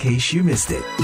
case you missed it.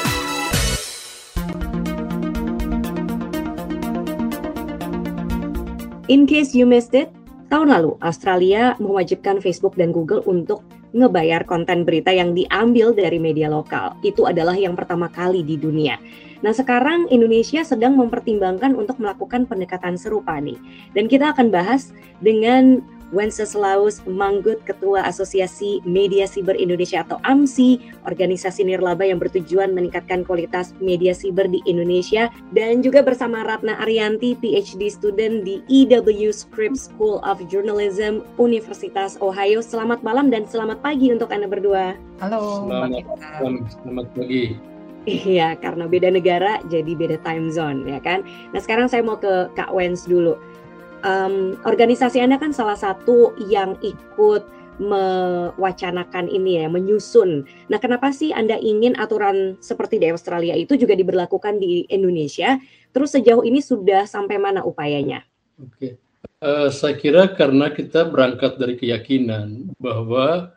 In case you missed it, tahun lalu Australia mewajibkan Facebook dan Google untuk ngebayar konten berita yang diambil dari media lokal. Itu adalah yang pertama kali di dunia. Nah, sekarang Indonesia sedang mempertimbangkan untuk melakukan pendekatan serupa nih. Dan kita akan bahas dengan Wenceslaus Manggut, Ketua Asosiasi Media Siber Indonesia atau AMSI, organisasi nirlaba yang bertujuan meningkatkan kualitas media siber di Indonesia, dan juga bersama Ratna Ariyanti, PhD student di EW Scripps School of Journalism, Universitas Ohio. Selamat malam dan selamat pagi untuk Anda berdua. Halo. Selamat pagi. Iya, karena beda negara jadi beda time zone, ya kan? Nah, sekarang saya mau ke Kak Wens dulu. Organisasi Anda kan salah satu yang ikut mewacanakan ini ya, menyusun. Nah, kenapa sih Anda ingin aturan seperti di Australia itu juga diberlakukan di Indonesia? Terus sejauh ini sudah sampai mana upayanya? Oke, saya kira karena kita berangkat dari keyakinan bahwa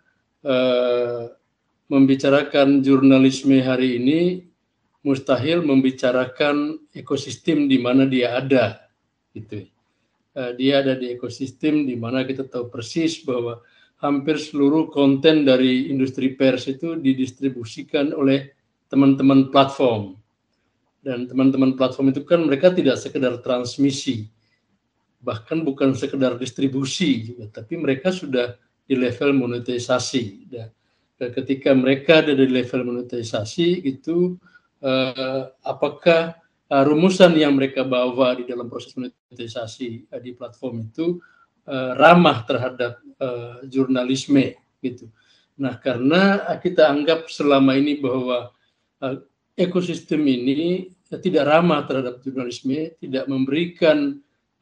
membicarakan jurnalisme hari ini mustahil membicarakan ekosistem di mana dia ada, gitu. Dia ada di ekosistem di mana kita tahu persis bahwa hampir seluruh konten dari industri pers itu didistribusikan oleh teman-teman platform. Dan teman-teman platform itu kan mereka tidak sekedar transmisi, bahkan bukan sekedar distribusi juga, tapi mereka sudah di level monetisasi. Dan ketika mereka ada di level monetisasi itu, apakah rumusan yang mereka bawa di dalam proses monetisasi di platform itu ramah terhadap jurnalisme gitu. Nah, karena kita anggap selama ini bahwa ekosistem ini tidak ramah terhadap jurnalisme, tidak memberikan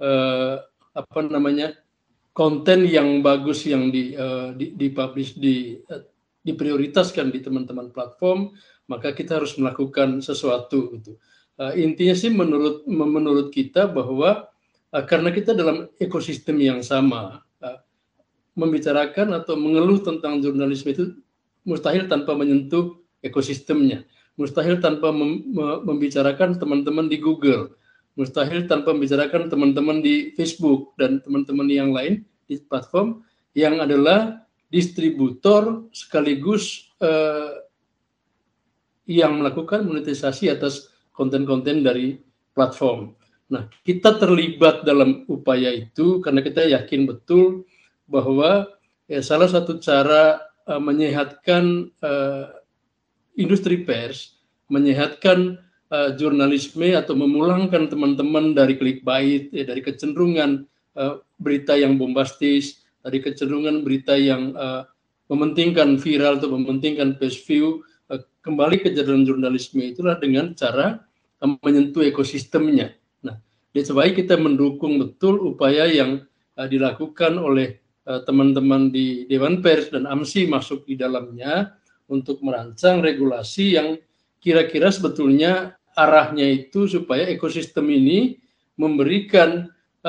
konten yang bagus yang dipublish, diprioritaskan di teman-teman platform, maka kita harus melakukan sesuatu gitu. Intinya sih menurut kita bahwa karena kita dalam ekosistem yang sama, membicarakan atau mengeluh tentang jurnalisme itu mustahil tanpa menyentuh ekosistemnya, mustahil tanpa membicarakan teman-teman di Google, mustahil tanpa membicarakan teman-teman di Facebook dan teman-teman yang lain di platform yang adalah distributor sekaligus yang melakukan monetisasi atas konten-konten dari platform. Nah, kita terlibat dalam upaya itu karena kita yakin betul bahwa salah satu cara menyehatkan industri pers, menyehatkan jurnalisme atau memulangkan teman-teman dari clickbait, dari kecenderungan berita yang bombastis, dari kecenderungan berita yang mementingkan viral atau mementingkan page view, kembali ke jalan jurnalisme itulah dengan cara menyentuh ekosistemnya. Nah, sebab kita mendukung betul upaya yang dilakukan oleh teman-teman di Dewan Pers dan AMSI masuk di dalamnya untuk merancang regulasi yang kira-kira sebetulnya arahnya itu supaya ekosistem ini memberikan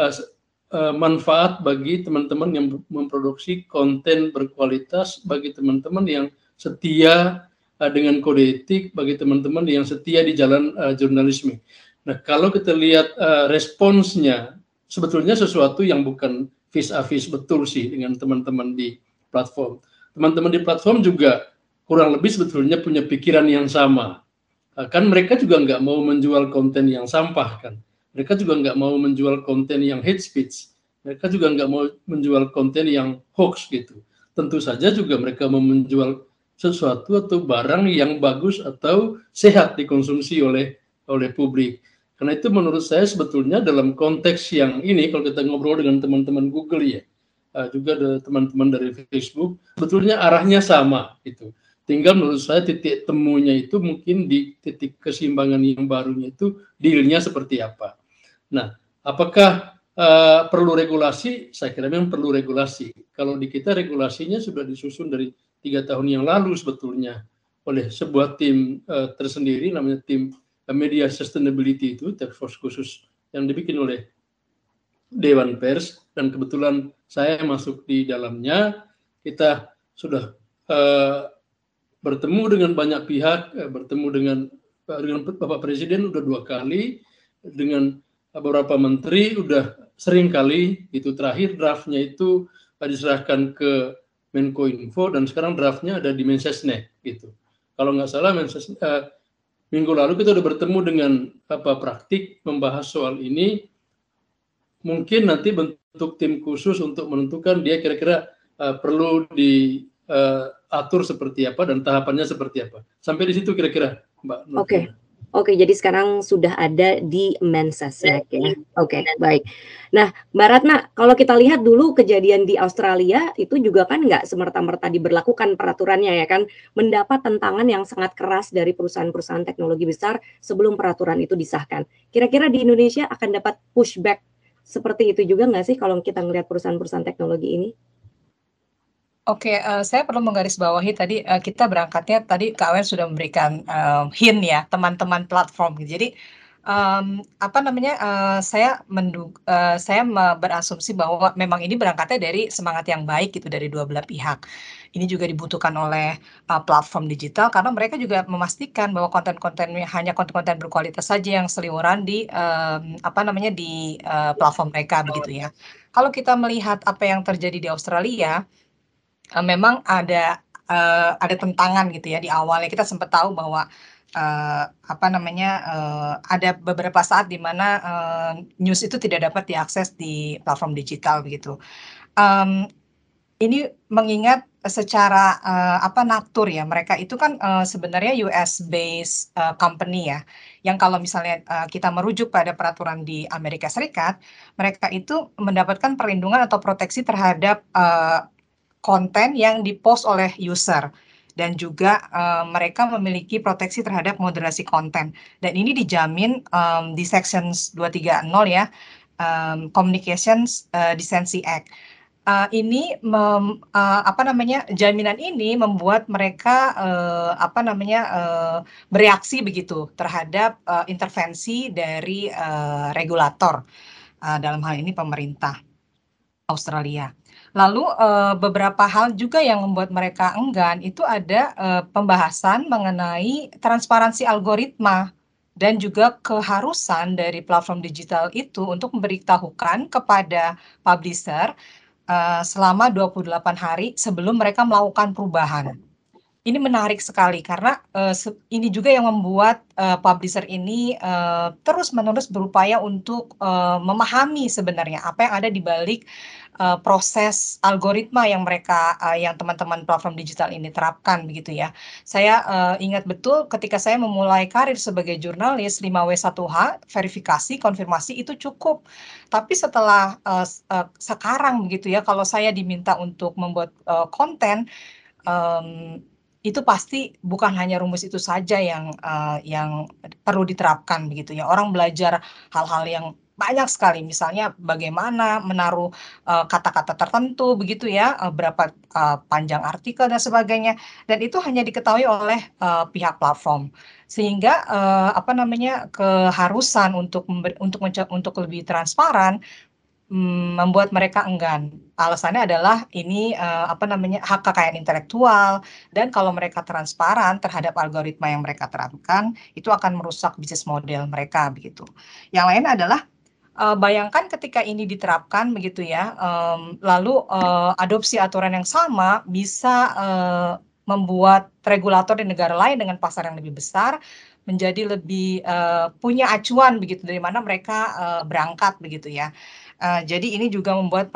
manfaat bagi teman-teman yang memproduksi konten berkualitas, bagi teman-teman yang setia dengan kode etik, bagi teman-teman yang setia di jalan jurnalisme. Nah, kalau kita lihat responsnya, sebetulnya sesuatu yang bukan vis-a-vis betul sih dengan teman-teman di platform. Teman-teman di platform juga kurang lebih sebetulnya punya pikiran yang sama. Kan mereka juga nggak mau menjual konten yang sampah kan. Mereka juga nggak mau menjual konten yang hate speech. Mereka juga nggak mau menjual konten yang hoax gitu. Tentu saja juga mereka mau menjual sesuatu atau barang yang bagus atau sehat dikonsumsi oleh publik. Karena itu menurut saya sebetulnya dalam konteks yang ini, kalau kita ngobrol dengan teman-teman Google ya, juga ada teman-teman dari Facebook, sebetulnya arahnya sama gitu. Tinggal menurut saya titik temunya itu mungkin di titik keseimbangan yang barunya itu dealnya seperti apa. Nah, apakah perlu regulasi? Saya kira memang perlu regulasi. Kalau di kita regulasinya sudah disusun dari 3 tahun yang lalu sebetulnya oleh sebuah tim tersendiri, namanya tim Media Sustainability, itu task force khusus yang dibikin oleh Dewan Pers, dan kebetulan saya masuk di dalamnya. Kita sudah bertemu dengan banyak pihak, bertemu dengan Bapak Presiden udah 2 kali, dengan beberapa menteri udah sering kali. Itu terakhir draftnya itu diserahkan ke Menko Info dan sekarang draftnya ada di Mensesnek gitu. Kalau nggak salah minggu lalu kita udah bertemu dengan praktik membahas soal ini. Mungkin nanti bentuk tim khusus untuk menentukan dia kira-kira perlu diatur seperti apa dan tahapannya seperti apa. Sampai di situ kira-kira, Mbak Nur. Oke, jadi sekarang sudah ada di Mensesnek ya. Oke, baik. Nah, Mbak Ratna, kalau kita lihat dulu kejadian di Australia itu juga kan nggak semerta-merta diberlakukan peraturannya ya kan, mendapat tentangan yang sangat keras dari perusahaan-perusahaan teknologi besar sebelum peraturan itu disahkan. Kira-kira di Indonesia akan dapat pushback seperti itu juga nggak sih kalau kita ngelihat perusahaan-perusahaan teknologi ini? Oke, saya perlu menggarisbawahi tadi, kita berangkatnya tadi Kak Wen sudah memberikan, hint ya, teman-teman platform. Jadi, saya berasumsi bahwa memang ini berangkatnya dari semangat yang baik gitu dari dua belah pihak. Ini juga dibutuhkan oleh, platform digital karena mereka juga memastikan bahwa konten-kontennya hanya konten-konten berkualitas saja yang seliweran di, platform mereka begitu ya. Kalau kita melihat apa yang terjadi di Australia, memang ada tentangan gitu ya di awalnya. Kita sempat tahu bahwa ada beberapa saat di mana news itu tidak dapat diakses di platform digital begitu. Ini mengingat secara natur ya, mereka itu kan sebenarnya US based company ya, yang kalau misalnya kita merujuk pada peraturan di Amerika Serikat, mereka itu mendapatkan perlindungan atau proteksi terhadap konten yang dipost oleh user dan juga mereka memiliki proteksi terhadap moderasi konten dan ini dijamin di Section 230 ya, Communications Decency Act. Jaminan ini membuat mereka bereaksi begitu terhadap intervensi dari regulator, dalam hal ini pemerintah Australia. Lalu beberapa hal juga yang membuat mereka enggan itu ada pembahasan mengenai transparansi algoritma dan juga keharusan dari platform digital itu untuk memberitahukan kepada publisher selama 28 hari sebelum mereka melakukan perubahan. Ini menarik sekali karena ini juga yang membuat publisher ini terus-menerus berupaya untuk memahami sebenarnya apa yang ada di balik proses algoritma yang yang teman-teman platform digital ini terapkan begitu ya. Saya ingat betul ketika saya memulai karir sebagai jurnalis 5W1H, verifikasi, konfirmasi itu cukup. Tapi setelah sekarang begitu ya, kalau saya diminta untuk membuat konten, itu pasti bukan hanya rumus itu saja yang perlu diterapkan begitu ya. Orang belajar hal-hal yang banyak sekali, misalnya bagaimana menaruh kata-kata tertentu begitu ya, berapa panjang artikel dan sebagainya, dan itu hanya diketahui oleh pihak platform. Sehingga keharusan untuk lebih transparan membuat mereka enggan. Alasannya adalah ini hak kekayaan intelektual dan kalau mereka transparan terhadap algoritma yang mereka terapkan itu akan merusak bisnis model mereka begitu. Yang lain adalah bayangkan ketika ini diterapkan begitu ya, lalu adopsi aturan yang sama bisa membuat regulator di negara lain dengan pasar yang lebih besar menjadi lebih punya acuan begitu dari mana mereka berangkat begitu ya. Jadi ini juga membuat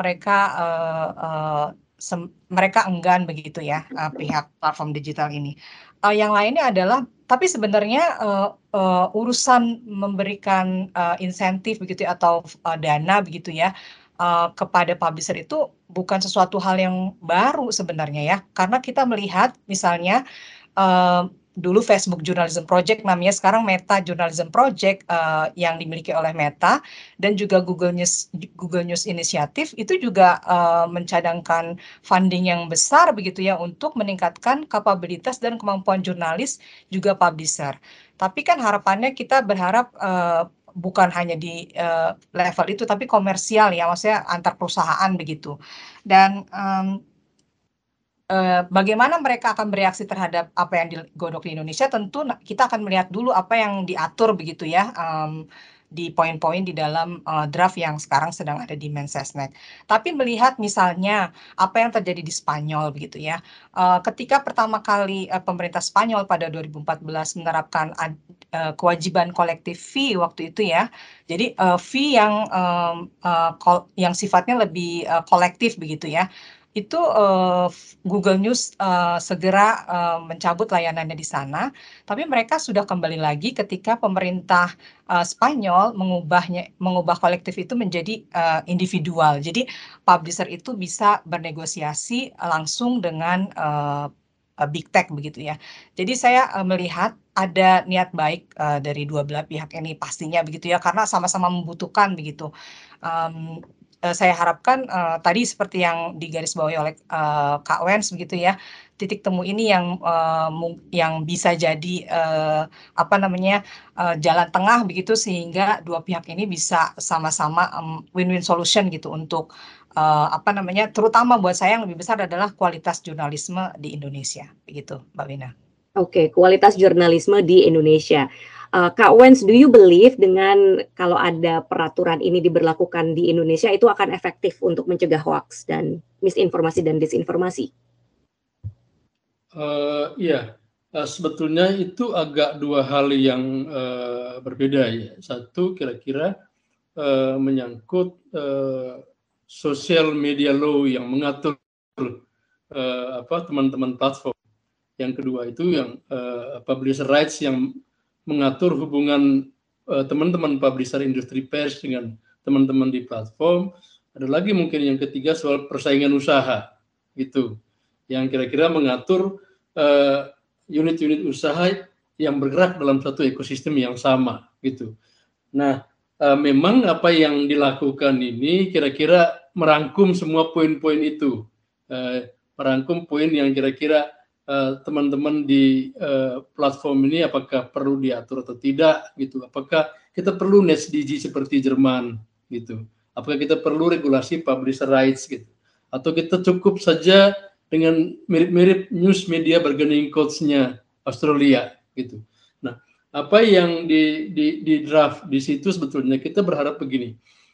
mereka enggan begitu ya, pihak platform digital ini. Yang lainnya adalah tapi sebenarnya urusan memberikan insentif begitu ya, atau dana begitu ya kepada publisher itu bukan sesuatu hal yang baru sebenarnya ya, karena kita melihat misalnya dulu Facebook Journalism Project namanya, sekarang Meta Journalism Project yang dimiliki oleh Meta dan juga Google News Initiative itu juga mencadangkan funding yang besar begitu ya untuk meningkatkan kapabilitas dan kemampuan jurnalis juga publisher. Tapi kan harapannya kita berharap bukan hanya di level itu tapi komersial ya, maksudnya antar perusahaan begitu. Dan bagaimana mereka akan bereaksi terhadap apa yang digodok di Indonesia, tentu kita akan melihat dulu apa yang diatur begitu ya, di poin-poin di dalam draft yang sekarang sedang ada di Mensesnek. Tapi melihat misalnya apa yang terjadi di Spanyol begitu ya, ketika pertama kali pemerintah Spanyol pada 2014 menerapkan kewajiban kolektif fee waktu itu ya, jadi fee yang sifatnya lebih kolektif begitu ya, itu Google News segera mencabut layanannya di sana, tapi mereka sudah kembali lagi ketika pemerintah Spanyol mengubah kolektif itu menjadi individual. Jadi publisher itu bisa bernegosiasi langsung dengan big tech begitu ya. Jadi saya melihat ada niat baik dari dua belah pihak ini pastinya begitu ya, karena sama-sama membutuhkan begitu. Saya harapkan tadi seperti yang digarisbawahi oleh Kak Wens begitu ya, titik temu ini yang bisa jadi jalan tengah begitu, sehingga dua pihak ini bisa sama-sama win-win solution gitu untuk terutama buat saya yang lebih besar adalah kualitas jurnalisme di Indonesia begitu, Mbak Wina. Oke, kualitas jurnalisme di Indonesia. Kak Wens, do you believe dengan kalau ada peraturan ini diberlakukan di Indonesia itu akan efektif untuk mencegah hoax dan misinformasi dan disinformasi? Iya, sebetulnya itu agak dua hal yang berbeda ya. Satu kira-kira menyangkut social media law yang mengatur teman-teman platform. Yang kedua itu yang publisher rights yang mengatur hubungan teman-teman publisher industri pers dengan teman-teman di platform. Ada lagi mungkin yang ketiga soal persaingan usaha gitu, yang kira-kira mengatur unit-unit usaha yang bergerak dalam satu ekosistem yang sama gitu. Nah, memang apa yang dilakukan ini kira-kira merangkum semua poin-poin itu, merangkum poin yang kira-kira teman-teman di platform ini apakah perlu diatur atau tidak gitu, apakah kita perlu NetzDG seperti Jerman gitu, apakah kita perlu regulasi publisher rights gitu, atau kita cukup saja dengan mirip-mirip news media bargaining codes-nya Australia gitu. Nah, apa yang di draft di situ sebetulnya kita berharap begini.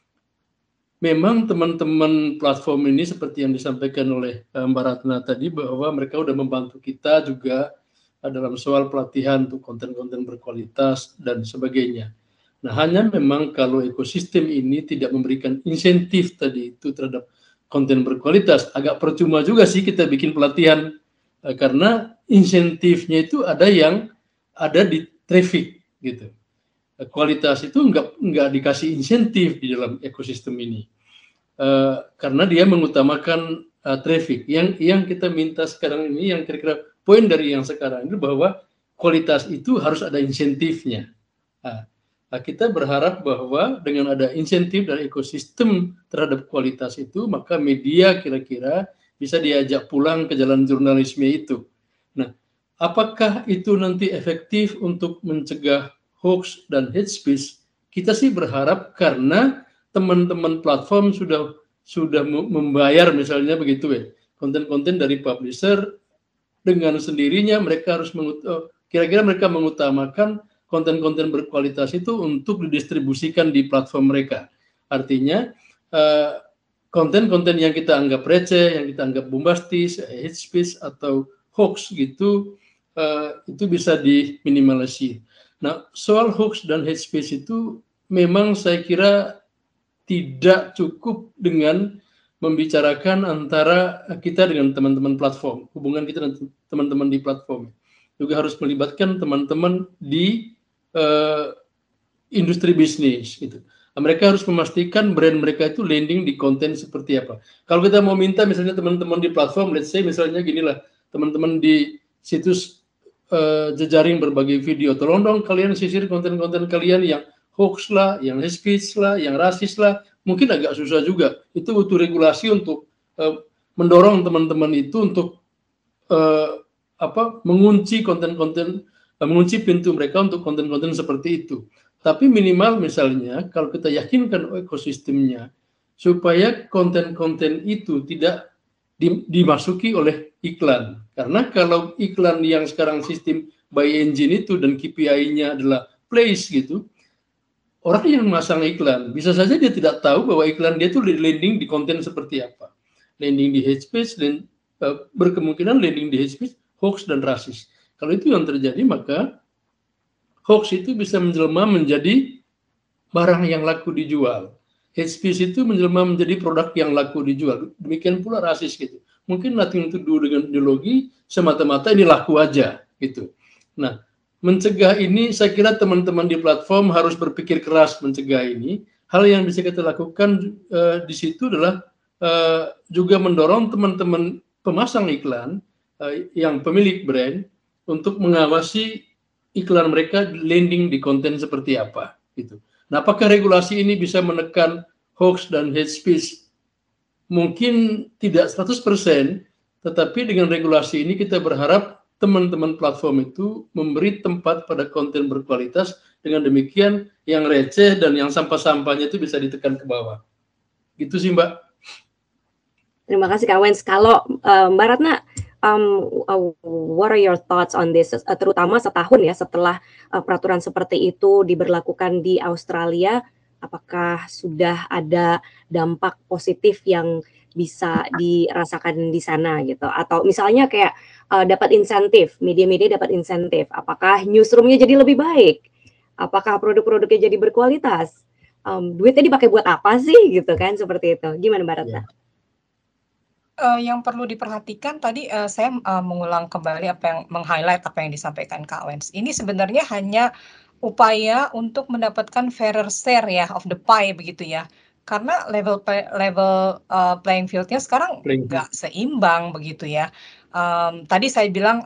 Memang teman-teman platform ini seperti yang disampaikan oleh Mbak Ratna tadi, bahwa mereka sudah membantu kita juga dalam soal pelatihan untuk konten-konten berkualitas dan sebagainya. Nah, hanya memang kalau ekosistem ini tidak memberikan insentif tadi itu terhadap konten berkualitas, agak percuma juga sih kita bikin pelatihan, karena insentifnya itu ada yang ada di traffic gitu. Kualitas itu nggak dikasih insentif di dalam ekosistem ini, karena dia mengutamakan traffic. Yang kita minta sekarang ini, yang kira-kira poin dari yang sekarang ini, bahwa kualitas itu harus ada insentifnya. Kita berharap bahwa dengan ada insentif dari ekosistem terhadap kualitas itu, maka media kira-kira bisa diajak pulang ke jalan jurnalisme itu. Nah, apakah itu nanti efektif untuk mencegah hoax dan hate speech? Kita sih berharap, karena teman-teman platform sudah membayar misalnya begitu ya, konten-konten dari publisher, dengan sendirinya mereka harus kira-kira mereka mengutamakan konten-konten berkualitas itu untuk didistribusikan di platform mereka. Artinya konten-konten yang kita anggap receh, yang kita anggap bombastis, hate speech atau hoax gitu, itu bisa diminimalisir. Nah, soal hoax dan hate speech itu memang saya kira tidak cukup dengan membicarakan antara kita dengan teman-teman platform, hubungan kita dengan teman-teman di platform. Juga harus melibatkan teman-teman di industri bisnis gitu. Mereka harus memastikan brand mereka itu landing di konten seperti apa. Kalau kita mau minta misalnya teman-teman di platform, let's say misalnya ginilah, teman-teman di situs jejaring berbagi video, tolong dong kalian sisir konten-konten kalian yang hoax lah, yang hate speech lah, yang rasis lah, mungkin agak susah juga. Itu butuh regulasi untuk mendorong teman-teman itu untuk mengunci konten-konten, mengunci pintu mereka untuk konten-konten seperti itu. Tapi minimal misalnya kalau kita yakinkan ekosistemnya supaya konten-konten itu tidak dimasuki oleh iklan. Karena kalau iklan yang sekarang sistem by engine itu dan KPI-nya adalah place gitu, orang yang memasang iklan bisa saja dia tidak tahu bahwa iklan dia itu landing di konten seperti apa, landing di hate speech, dan berkemungkinan landing di hate speech, hoax dan rasis. Kalau itu yang terjadi, maka hoax itu bisa menjelma menjadi barang yang laku dijual. Hate speech itu menjelma menjadi produk yang laku dijual. Demikian pula rasis gitu. Mungkin nothing to do dengan ideologi, semata-mata ini laku aja gitu. Nah, mencegah ini saya kira teman-teman di platform harus berpikir keras mencegah ini. Hal yang bisa kita lakukan di situ adalah juga mendorong teman-teman pemasang iklan yang pemilik brand untuk mengawasi iklan mereka landing di konten seperti apa gitu. Nah, apakah regulasi ini bisa menekan hoax dan hate speech? Mungkin tidak 100%, tetapi dengan regulasi ini kita berharap teman-teman platform itu memberi tempat pada konten berkualitas, dengan demikian yang receh dan yang sampah-sampahnya itu bisa ditekan ke bawah. Gitu sih, Mbak. Terima kasih Kak Wens. Kalau Mbak Ratna, what are your thoughts on this? Terutama setahun ya setelah peraturan seperti itu diberlakukan di Australia, apakah sudah ada dampak positif yang bisa dirasakan di sana gitu? Atau misalnya kayak dapat insentif, media-media dapat insentif, apakah newsroomnya jadi lebih baik? Apakah produk-produknya jadi berkualitas? Duitnya dipakai buat apa sih gitu kan, seperti itu? Gimana Mbak Ratna? Yang perlu diperhatikan tadi saya mengulang kembali meng-highlight apa yang disampaikan Kak Wens. Ini sebenarnya hanya upaya untuk mendapatkan fairer share ya of the pie begitu ya. Karena level playing field-nya sekarang nggak seimbang begitu ya. Tadi saya bilang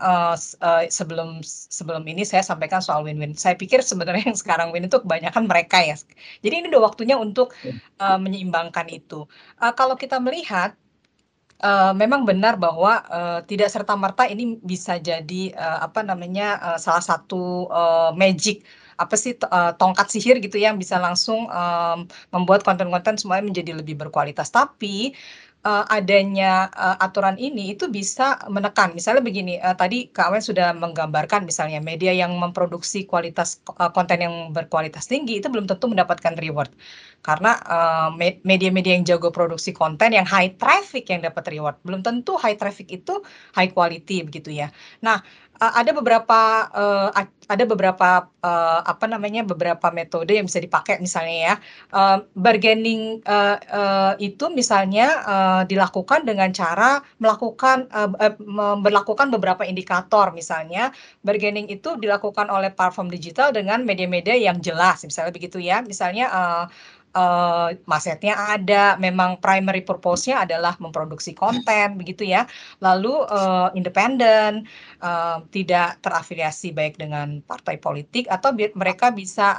sebelum ini saya sampaikan soal win-win. Saya pikir sebenarnya yang sekarang win itu kebanyakan mereka ya. Jadi ini udah waktunya untuk menyeimbangkan itu. Kalau kita melihat memang benar bahwa tidak serta-merta ini bisa jadi salah satu magic tongkat sihir gitu yang bisa langsung membuat konten-konten semuanya menjadi lebih berkualitas. Tapi adanya aturan ini itu bisa menekan. Misalnya begini, tadi Kak Wen sudah menggambarkan misalnya media yang memproduksi konten yang berkualitas tinggi itu belum tentu mendapatkan reward. Karena media-media yang jago produksi konten yang high traffic yang dapat reward. Belum tentu high traffic itu high quality begitu ya. Nah, ada beberapa beberapa metode yang bisa dipakai misalnya ya. Bargaining itu misalnya dilakukan dengan cara memberlakukan beberapa indikator. Misalnya bargaining itu dilakukan oleh platform digital dengan media-media yang jelas, misalnya begitu ya. Misalnya marketnya ada, memang primary purpose-nya adalah memproduksi konten begitu ya. Lalu independen, tidak terafiliasi baik dengan partai politik, atau mereka bisa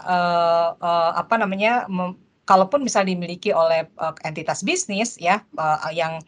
kalaupun misalnya dimiliki oleh entitas bisnis ya yang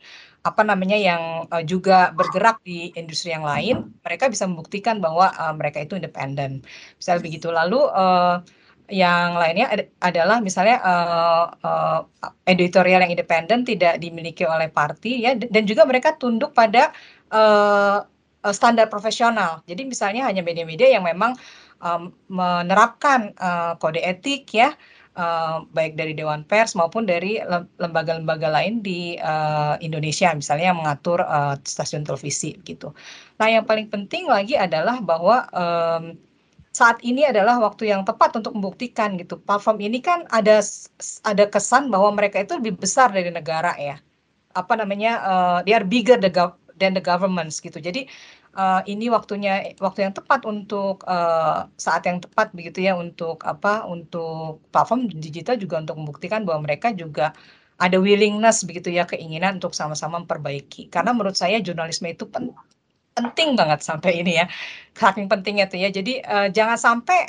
juga bergerak di industri yang lain, mereka bisa membuktikan bahwa mereka itu independen. Misalnya begitu. Lalu yang lainnya adalah misalnya editorial yang independen, tidak dimiliki oleh parti ya, dan juga mereka tunduk pada standar profesional. Jadi misalnya hanya media-media yang memang menerapkan kode etik ya, baik dari Dewan Pers maupun dari lembaga-lembaga lain di Indonesia, misalnya yang mengatur stasiun televisi gitu. Nah, yang paling penting lagi adalah bahwa saat ini adalah waktu yang tepat untuk membuktikan gitu. Platform ini kan ada kesan bahwa mereka itu lebih besar dari negara ya. They are bigger than the governments gitu. Jadi ini waktu yang tepat untuk saat yang tepat begitu ya untuk platform digital juga untuk membuktikan bahwa mereka juga ada willingness begitu ya, keinginan untuk sama-sama memperbaiki. Karena menurut saya jurnalisme itu penting banget sampai ini ya, saking pentingnya tuh ya. Jadi jangan sampai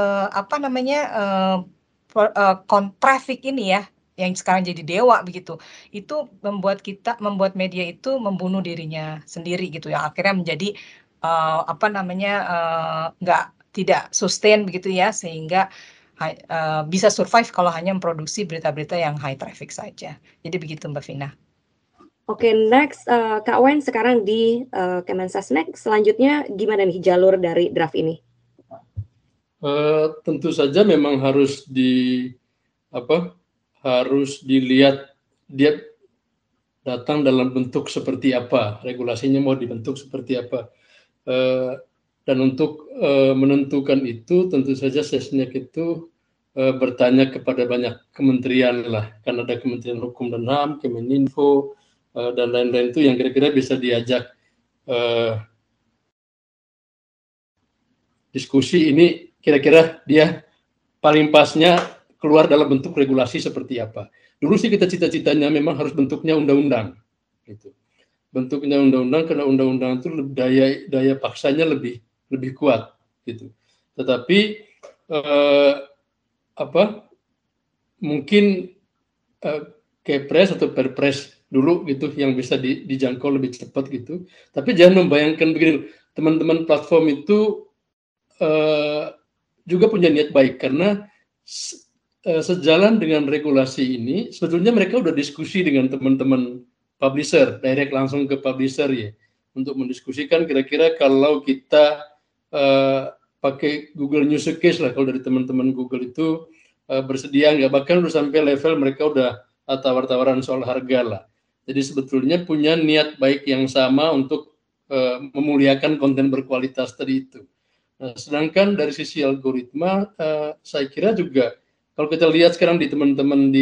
traffic ini ya yang sekarang jadi dewa begitu, itu membuat media itu membunuh dirinya sendiri gitu ya, akhirnya menjadi tidak sustain begitu ya, sehingga bisa survive kalau hanya memproduksi berita-berita yang high traffic saja. Jadi begitu Mbak Vina. Oke, next Kak Wen sekarang di Kemensesnek. Selanjutnya gimana nih jalur dari draft ini? Tentu saja memang harus harus dilihat dia datang dalam bentuk seperti apa, regulasinya mau dibentuk seperti apa. Dan untuk menentukan itu tentu saja Sesnek itu bertanya kepada banyak kementerian lah, kan ada Kementerian Hukum dan HAM, Kemeninfo, dan lain-lain itu yang kira-kira bisa diajak diskusi ini kira-kira dia paling pasnya keluar dalam bentuk regulasi seperti apa. Dulu sih kita cita-citanya memang harus bentuknya undang-undang, gitu. Bentuknya undang-undang karena undang-undang itu daya paksanya lebih kuat, gitu. Tetapi mungkin Kepres atau Perpres dulu gitu yang bisa dijangkau lebih cepat gitu. Tapi jangan membayangkan begini, teman-teman platform itu juga punya niat baik karena sejalan dengan regulasi ini sebetulnya mereka udah diskusi dengan teman-teman publisher, direct langsung ke publisher ya, untuk mendiskusikan kira-kira kalau kita pakai Google News Case lah, kalau dari teman-teman Google itu bersedia nggak, bahkan udah sampai level mereka udah tawar-tawaran soal harga lah. Jadi sebetulnya punya niat baik yang sama untuk memuliakan konten berkualitas tadi itu. Nah, sedangkan dari sisi algoritma, saya kira juga kalau kita lihat sekarang di teman-teman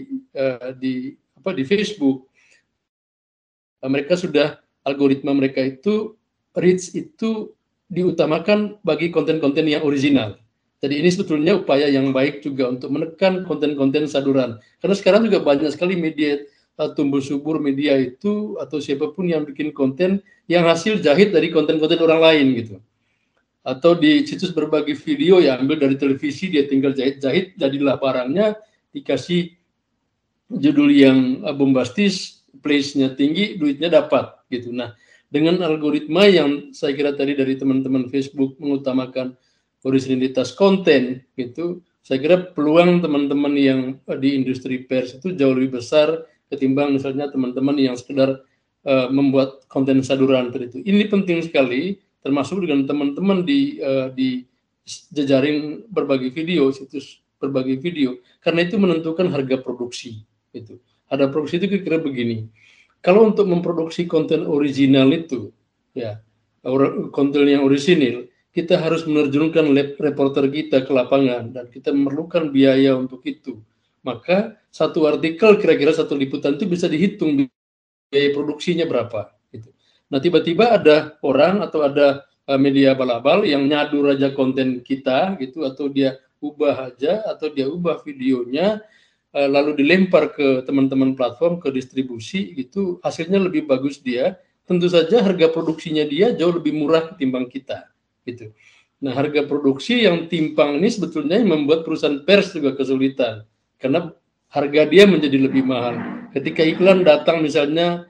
di Facebook, mereka sudah algoritma mereka itu reach itu diutamakan bagi konten-konten yang original. Jadi ini sebetulnya upaya yang baik juga untuk menekan konten-konten saduran. Karena sekarang juga banyak sekali media tumbuh subur media itu atau siapapun yang bikin konten yang hasil jahit dari konten-konten orang lain gitu. Atau di situs berbagi video ya ambil dari televisi, dia tinggal jahit-jahit, jadilah barangnya, dikasih judul yang bombastis, place-nya tinggi, duitnya dapat gitu. Nah, dengan algoritma yang saya kira tadi dari teman-teman Facebook mengutamakan originalitas konten gitu, saya kira peluang teman-teman yang di industri pers itu jauh lebih besar ketimbang misalnya teman-teman yang sekedar membuat konten saduran tadi itu. Ini penting sekali, termasuk dengan teman-teman di jejaring berbagi video, situs berbagi video, karena itu menentukan harga produksi. Itu ada produksi itu kira-kira begini. Kalau untuk memproduksi konten original itu, ya konten yang orisinil, kita harus menerjunkan reporter kita ke lapangan dan kita memerlukan biaya untuk itu. Maka satu artikel kira-kira satu liputan itu bisa dihitung biaya produksinya berapa. Gitu. Nah tiba-tiba ada orang atau ada media abal-abal yang nyadur aja konten kita gitu, atau dia ubah aja, atau dia ubah videonya, lalu dilempar ke teman-teman platform, ke distribusi gitu, hasilnya lebih bagus dia, tentu saja harga produksinya dia jauh lebih murah ketimbang kita gitu. Nah harga produksi yang timpang ini sebetulnya membuat perusahaan pers juga kesulitan karena harga dia menjadi lebih mahal. Ketika iklan datang misalnya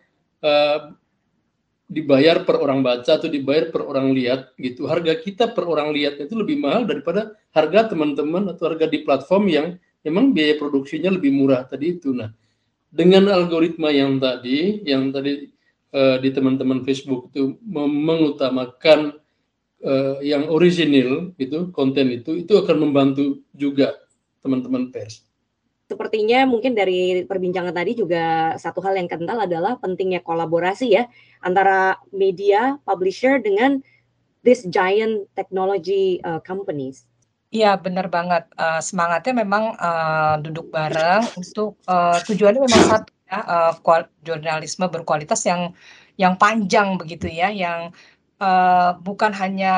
dibayar per orang baca atau dibayar per orang lihat gitu, harga kita per orang lihat itu lebih mahal daripada harga teman-teman atau harga di platform yang memang biaya produksinya lebih murah tadi itu. Nah, dengan algoritma yang tadi di teman-teman Facebook itu mengutamakan yang original gitu, konten itu akan membantu juga teman-teman pers. Sepertinya mungkin dari perbincangan tadi juga satu hal yang kental adalah pentingnya kolaborasi ya antara media, publisher dengan this giant technology companies. Iya benar banget, semangatnya memang duduk bareng untuk tujuannya memang satu ya, jurnalisme berkualitas yang panjang begitu ya, yang bukan hanya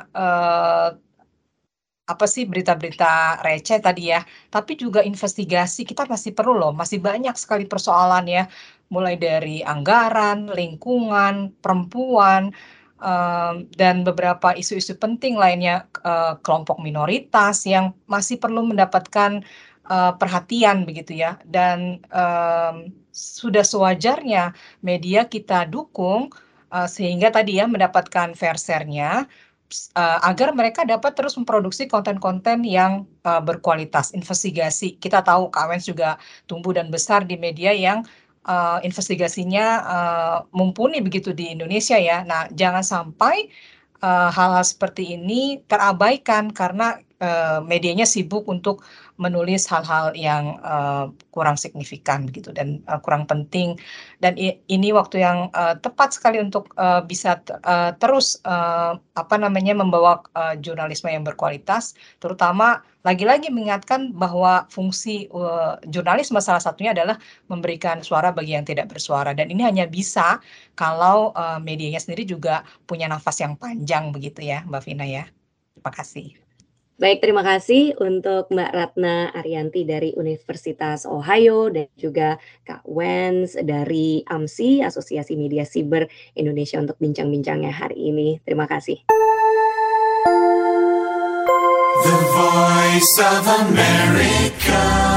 apa sih berita-berita receh tadi ya, tapi juga investigasi kita masih perlu loh, masih banyak sekali persoalan ya, mulai dari anggaran, lingkungan, perempuan, dan beberapa isu-isu penting lainnya, kelompok minoritas yang masih perlu mendapatkan perhatian begitu ya. Dan sudah sewajarnya media kita dukung sehingga tadi ya mendapatkan fair share-nya. Agar mereka dapat terus memproduksi konten-konten yang berkualitas, investigasi. Kita tahu Kak Wens juga tumbuh dan besar di media yang investigasinya mumpuni begitu di Indonesia ya. Nah, jangan sampai hal-hal seperti ini terabaikan karena medianya sibuk untuk menulis hal-hal yang kurang signifikan begitu dan kurang penting. Dan ini waktu yang tepat sekali untuk bisa terus membawa jurnalisme yang berkualitas, terutama lagi-lagi mengingatkan bahwa fungsi jurnalisme salah satunya adalah memberikan suara bagi yang tidak bersuara, dan ini hanya bisa kalau medianya sendiri juga punya nafas yang panjang begitu ya, Mbak Vina ya. Terima kasih. Baik, terima kasih untuk Mbak Ratna Ariyanti dari Universitas Ohio dan juga Kak Wens dari AMSI, Asosiasi Media Siber Indonesia untuk bincang-bincangnya hari ini. Terima kasih. The Voice of America.